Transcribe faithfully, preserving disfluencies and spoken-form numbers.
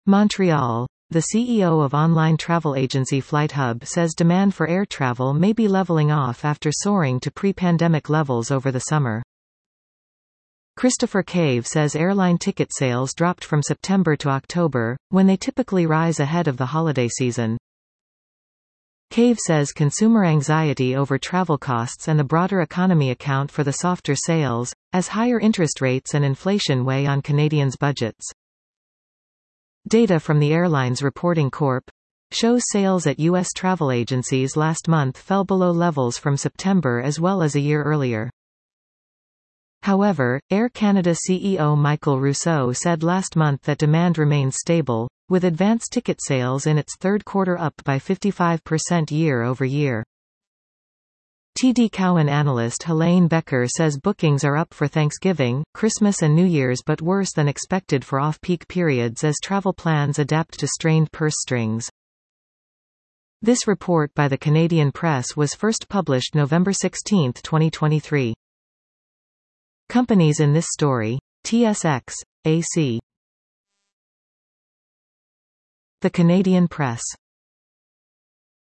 Montreal. The C E O of online travel agency FlightHub says demand for air travel may be leveling off after soaring to pre-pandemic levels over the summer. Christopher Cave says airline ticket sales dropped from September to October, when they typically rise ahead of the holiday season. Cave says consumer anxiety over travel costs and the broader economy account for the softer sales, as higher interest rates and inflation weigh on Canadians' budgets. Data from the Airlines Reporting Corporation shows sales at U S travel agencies last month fell below levels from September as well as a year earlier. However, Air Canada C E O Michael Rousseau said last month that demand remains stable, with advance ticket sales in its third quarter up by fifty-five percent year-over-year. T D Cowen analyst Helene Becker says bookings are up for Thanksgiving, Christmas and New Year's but worse than expected for off-peak periods as travel plans adapt to strained purse strings. This report by the Canadian Press was first published November sixteenth, twenty twenty-three. Companies in this story: T S X, A C. The Canadian Press.